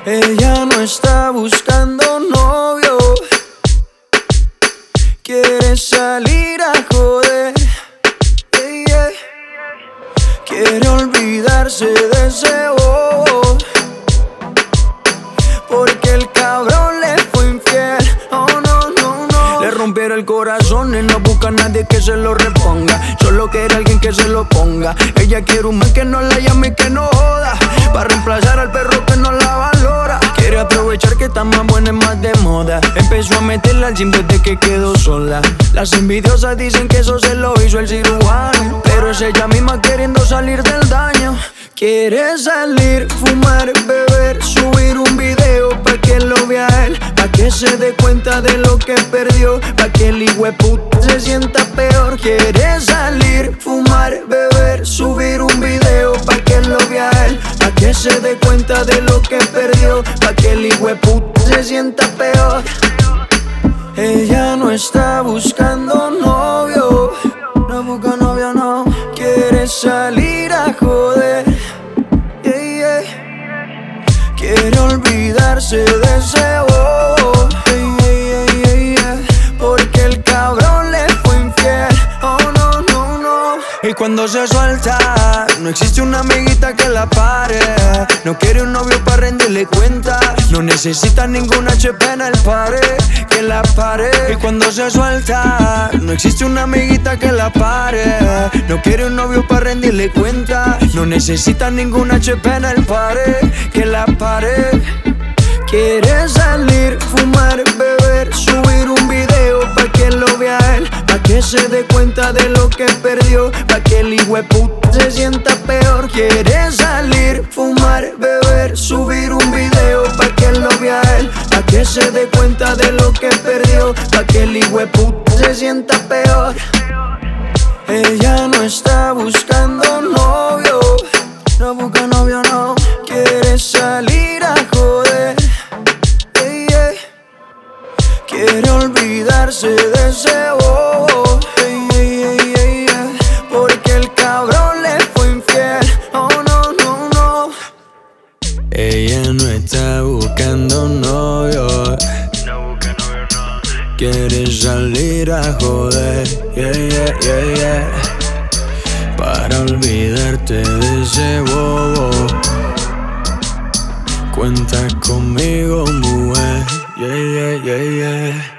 Ella no está buscando novio, quiere salir a joder, yeah, yeah. Quiere olvidarse de ese bobo, porque el cabrón le fue infiel. Oh no, no, no. Le rompieron el corazón y no busca a nadie que se lo reponga. Solo quiere alguien que se lo ponga. Ella quiere un man que no la llame y que no joda, para reemplazar al perro que no la valora. Quiere aprovechar que está más buena y más de moda. Empezó a meterla al gym desde que quedó sola. Las envidiosas dicen que eso se lo hizo el cirujano, pero es ella misma queriendo salir del daño. Quiere salir, fumar, beber, subir un video pa' que lo vea él, pa' que se dé cuenta de lo que perdió, pa' que el hijueputa se sienta peor. Quiere salir, fumar, beber, subir un video pa' que lo vea él, pa' que se dé cuenta de lo que perdió, pa' que el hijueputa se sienta peor. Ella no está buscando novio, no busca novio, no. Quiere salir a joder, yeah, yeah. Quiere olvidarse de ese bobo, yeah, yeah, yeah, yeah. Porque el cabrón le fue infiel. Oh no, no, no. Y cuando se suelta, no existe una amiguita que la pare. No quiere un novio para rendirle cuenta, no necesita ningún HP en el pared que la pare. Y cuando se suelta, no existe una amiguita que la pare. No quiere un novio para rendirle cuenta, no necesita ningún HP en el pared que la pare. Quiere salir, fumar, beber, subir un video pa' que lo vea él, pa' que se dé cuenta de lo que perdió, pa' que el hijueputa se sienta peor. Quiere salir, fumar, beber, subir un video pa' que lo vea él, pa' que se dé cuenta de lo que perdió, pa' que el hijueputa se sienta peor. Ella no está buscando novio, no busca novio, no. Quiere salir a joder, yeah, yeah. Quiere olvidarse de ese bobo, yeah, yeah, yeah, yeah. Porque el cabrón le fue infiel. Oh no, no, no. Ella no está buscando novio, no busca novio, no. Quiere salir a joder, yeah, yeah, yeah, yeah. Para olvidarte de ese bobo. Cuenta conmigo, mujer, yeah, yeah, yeah, yeah.